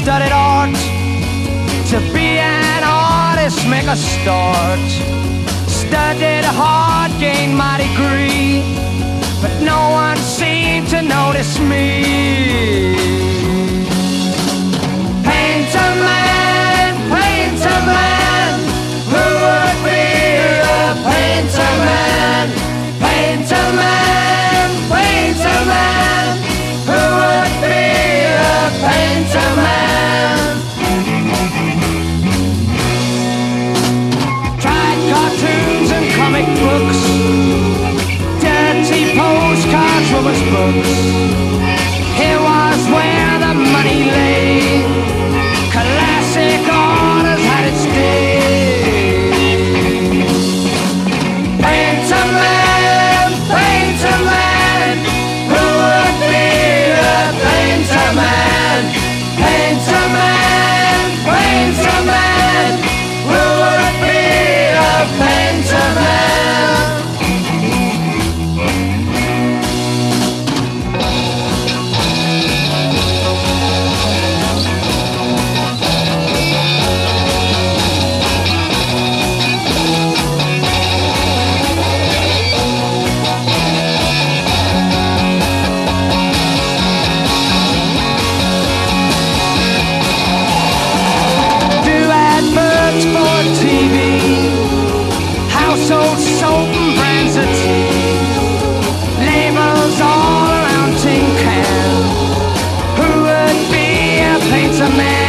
studied art. To be an artist, make a start. Studied hard, gained my degree, but no one seemed to notice me. Paint a man, who would be a painter man? Paint a man, who would be a painter man? Tried cartoons and comic books, dirty postcards, rubbish books. Here was where the money lay. Classic orders had its day. Paint a man, who would be a painter man? Painter man, who would be a painter man? For TV, household soap and brands of tea, labels all around tin can. Who would be a painter man?